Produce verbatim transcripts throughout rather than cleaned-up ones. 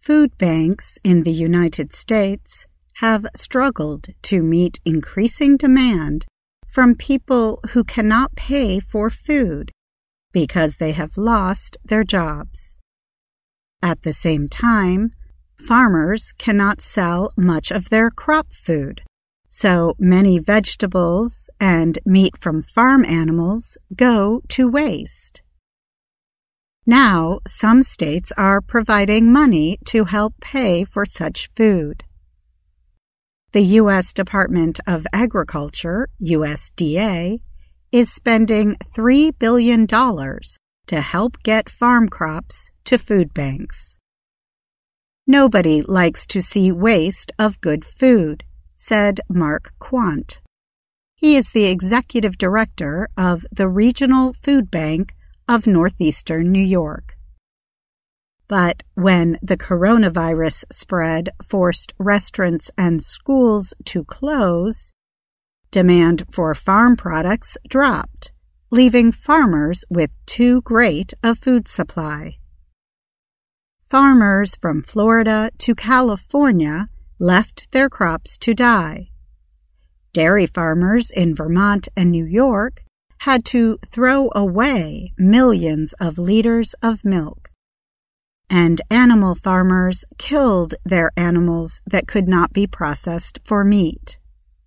Food banks in the United States have struggled to meet increasing demand from people who cannot pay for food because they have lost their jobs. At the same time, farmers cannot sell much of their crop food, so many vegetables and meat from farm animals go to waste. Now, some states are providing money to help pay for such food. The U S Department of Agriculture, U S D A, is spending three billion dollars to help get farm crops to food banks. Nobody likes to see waste of good food, said Mark Quant. He is the executive director of the Regional Food Bank of Northeastern New York. But when the coronavirus spread forced restaurants and schools to close, demand for farm products dropped, leaving farmers with too great a food supply. Farmers from Florida to California left their crops to die. Dairy farmers in Vermont and New York had to throw away millions of liters of milk. And animal farmers killed their animals that could not be processed for meat.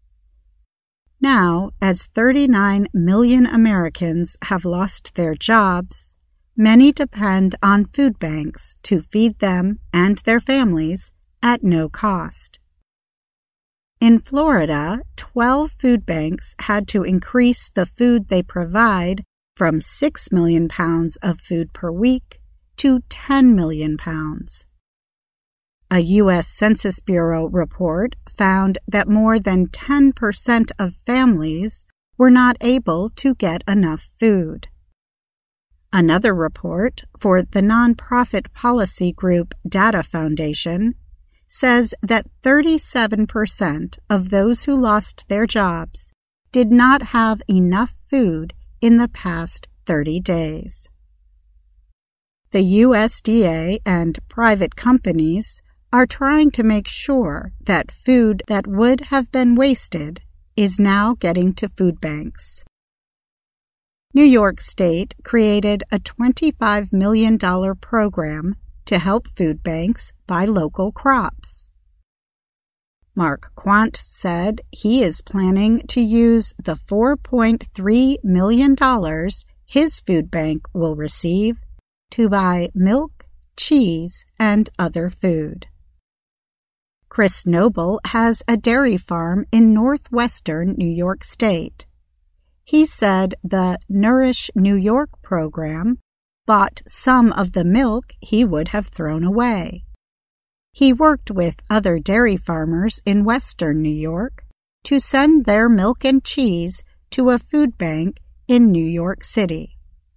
Now, as thirty-nine million Americans have lost their jobs, many depend on food banks to feed them and their families at no cost. In Florida, twelve food banks had to increase the food they provide from six million pounds of food per week to ten million pounds. A U S Census Bureau report found that more than ten percent of families were not able to get enough food. Another report for the nonprofit policy group Data Foundation says that thirty-seven percent of those who lost their jobs did not have enough food in the past thirty days. The U S D A and private companies are trying to make sure that food that would have been wasted is now getting to food banks. New York State created a twenty-five million dollars program to help food banks buy local crops. Mark Quant said he is planning to use the four point three million dollars his food bank will receive to buy milk, cheese, and other food. Chris Noble has a dairy farm in northwestern New York State. He said the Nourish New York program bought some of the milk he would have thrown away. He worked with other dairy farmers in western New York to send their milk and cheese to a food bank in New York City.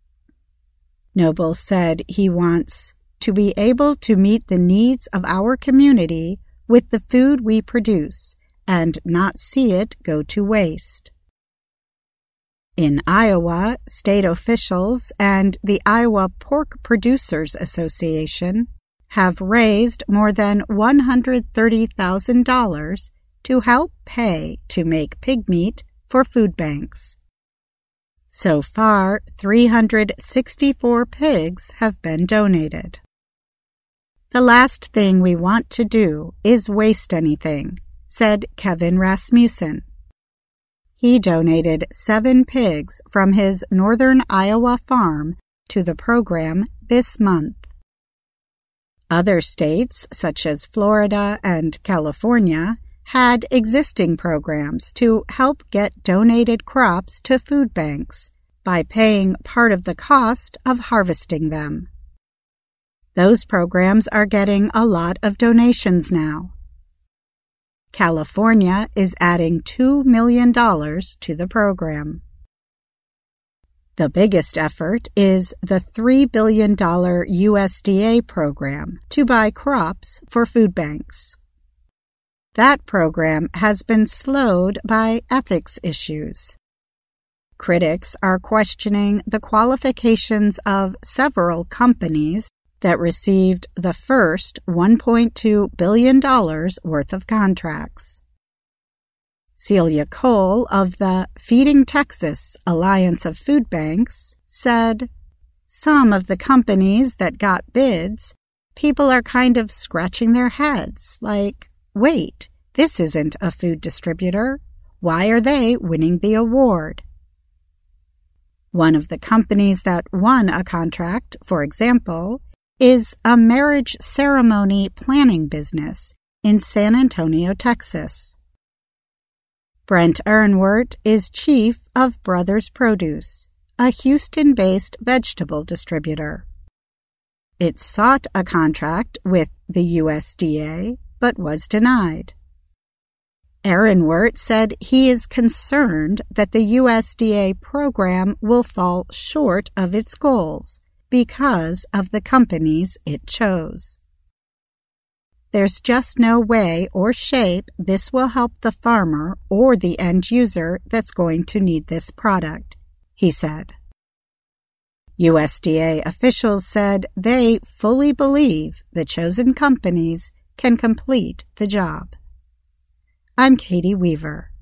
Noble said he wants to be able to meet the needs of our community with the food we produce and not see it go to waste. In Iowa, state officials and the Iowa Pork Producers Association have raised more than one hundred thirty thousand dollars to help pay to make pig meat for food banks. So far, three hundred sixty-four pigs have been donated. The last thing we want to do is waste anything, said Kevin Rasmussen. He donated seven pigs from his northern Iowa farm to the program this month. Other states, such as Florida and California, had existing programs to help get donated crops to food banks by paying part of the cost of harvesting them. Those programs are getting a lot of donations now. California is adding two million dollars to the program. The biggest effort is the three billion dollars U S D A program to buy crops for food banks. That program has been slowed by ethics issues. Critics are questioning the qualifications of several companies that received the first one point two billion dollars worth of contracts. Celia Cole of the Feeding Texas Alliance of Food Banks said, "Some of the companies that got bids, people are kind of scratching their heads, like, wait, this isn't a food distributor. Why are they winning the award?" One of the companies that won a contract, for example, is a marriage ceremony planning business in San Antonio, Texas. Brent Ehrenwert is chief of Brothers Produce, a Houston-based vegetable distributor. It sought a contract with the U S D A, but was denied. Ehrenwert said he is concerned that the U S D A program will fall short of its goals because of the companies it chose. "There's just no way or shape this will help the farmer or the end user that's going to need this product," he said. U S D A officials said they fully believe the chosen companies can complete the job. I'm Katie Weaver.